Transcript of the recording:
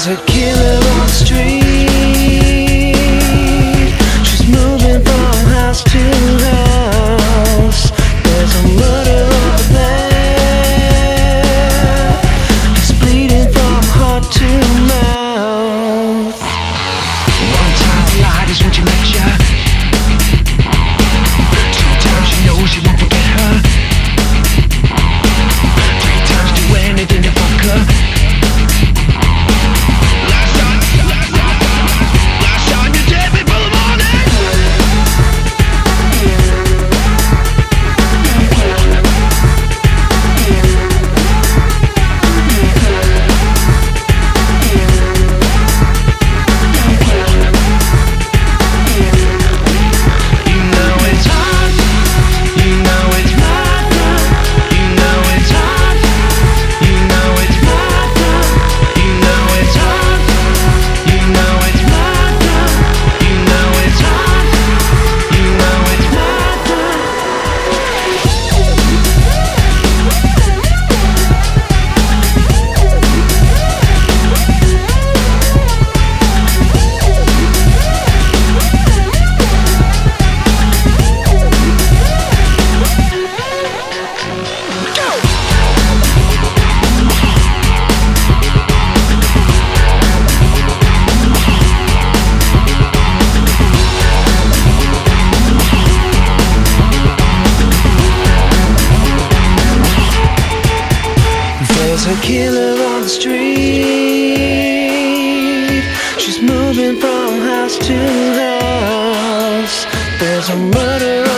There's a killer on the street. She's moving from house to house. There's a murder over there. He's bleeding from heart to mouth. One time the light is when she met ya. Two times she knows you won't forget her. Three times do anything to fuck her. There's a killer on the street. She's moving from house to house. There's a murder